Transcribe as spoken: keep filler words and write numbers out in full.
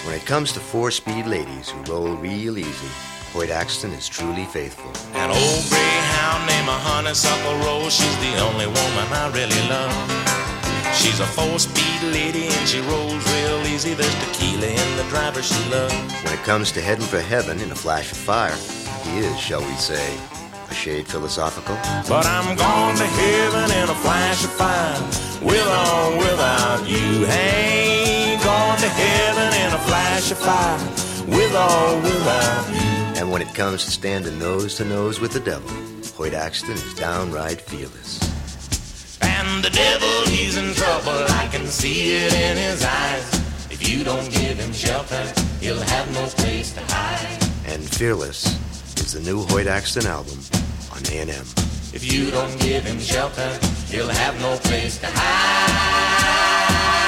When it comes to four-speed ladies who roll real easy, Hoyt Axton is truly faithful. An old greyhound named a Honeysuckle Rose, she's the only woman I really love. She's a four-speed lady and she rolls real easy. There's tequila in the driver she loves. When it comes to heading for heaven in a flash of fire, he is, shall we say, a shade philosophical. But I'm going to heaven in a flash of fire, with or without you. Hey, going to heaven in a flash of fire, with or without you. And when it comes to standing nose to nose with the devil, Hoyt Axton is downright fearless. And the devil, he's in trouble, I can see it in his eyes. If you don't give him shelter, he'll have no place to hide. And Fearless is the new Hoyt Axton album on A and M. If you don't give him shelter, he'll have no place to hide.